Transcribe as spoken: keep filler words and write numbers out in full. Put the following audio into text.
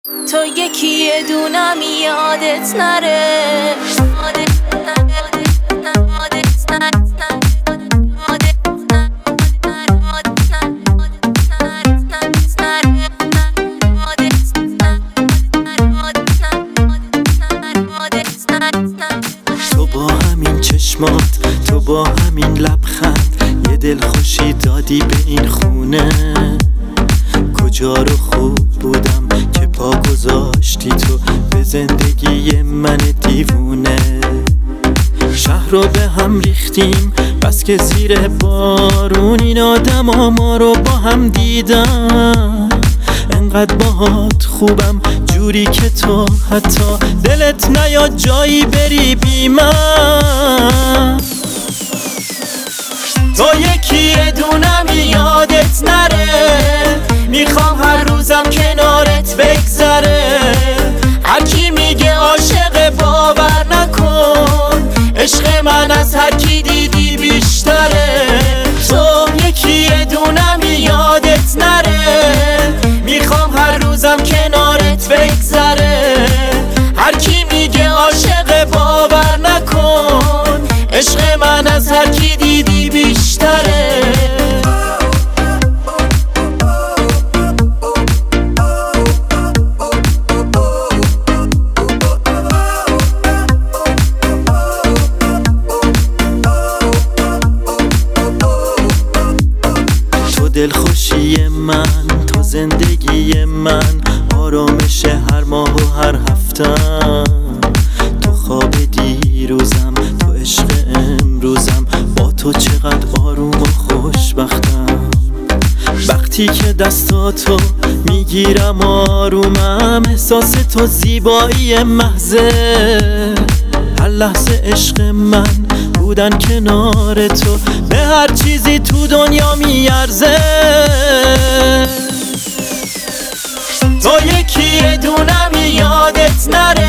تو یکی یه دونم یادت نره تو با همین چشمات، تو با همین لبخند، یه دل خوشی دادی به این خونه. کجا رو خوب بودم که پا گذاشتی تو به زندگی من دیوونه. شهر رو به هم ریختیم بس که زیر بارون این آدم ها ما رو با هم دیدم. انقدر باهات خوبم جوری که تو حتی دلت نیاد جایی بری بی من. تو یکی یه دونم یادت نره، میخوام هر روزم کنارت بگذره. هر کی میگه عاشق باور نکن، عشق من از هر کی دیدی بیشتره. تو یکی یه دونم یادت نره، میخوام هر روزم کنارت بگذره. هر کی میگه عاشق باور نکن، عشق من از هر کی دیدی بیشتره. تو دلخوشی من، تو زندگی من، آرامش هر ماه و هر هفتم. تو خواب دیروزم، تو عشق امروزم، با تو چقدر آروم و خوشبختم. وقتی که دستاتو میگیرم آرومم، احساس تو زیبایی محضه. هر لحظه عشق من بودن کنار تو به هر چیزی تو دنیا میارزه. تو یکی یه دونم یادت نره،